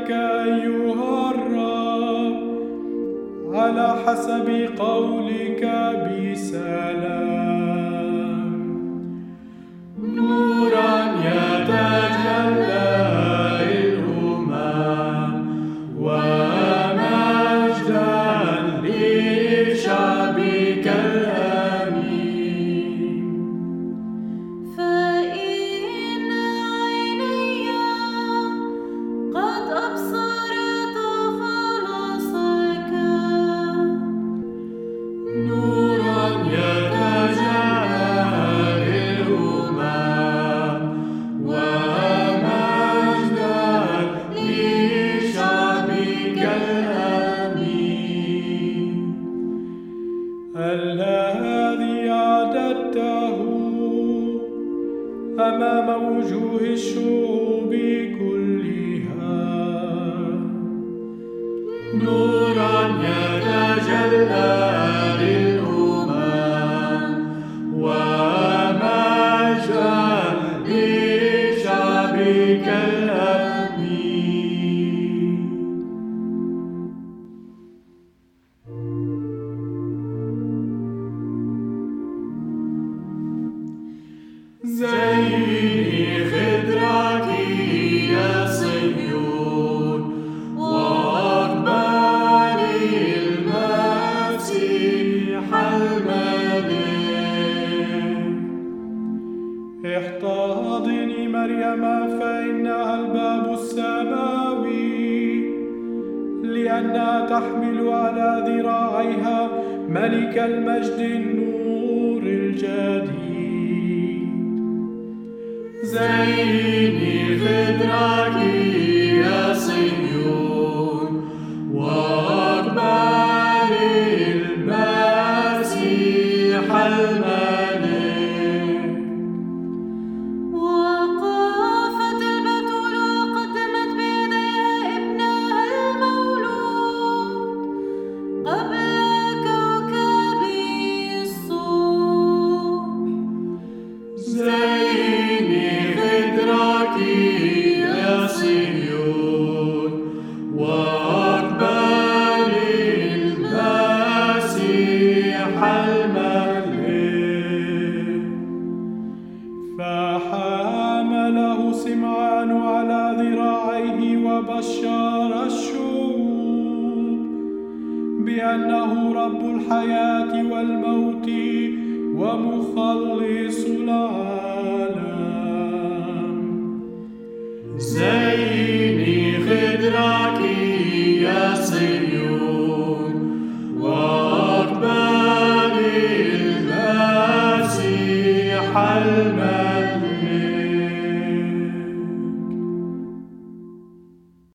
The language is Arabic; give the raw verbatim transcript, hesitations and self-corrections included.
لك أيها الرب على حسب قولك بسلام. نورا يتجلى للأمم ومجدا لشعبك الأمين. فإن عيني قد أبصرت خلاصك، نورا يتجلى للأمم ومجدا لشعبك الأمين، الذي أعددته أمام وجوه الشعوب كلها. نورا يتجلى للأمم ومجدا لشعبك الأمين. زيني خدرك يا صهيون وأقبلي المسيح الملك. احتضني مريم فإنها الباب السماوي، لأنها تحمل على ذراعيها ملك المجد النور الجديد. زيني خدرك يا صهيون وأقبلي المسيح الملك. وقفت البتول وقدمت بيديها ابنها المولود قبل كوكب الصبح. زيني خدرك يا صهيون وأقبلي المسيح الملك. فحمله سمعان على ذراعيه وبشر الشعوب بأنه رب الحياة والموت ومخلص العالم.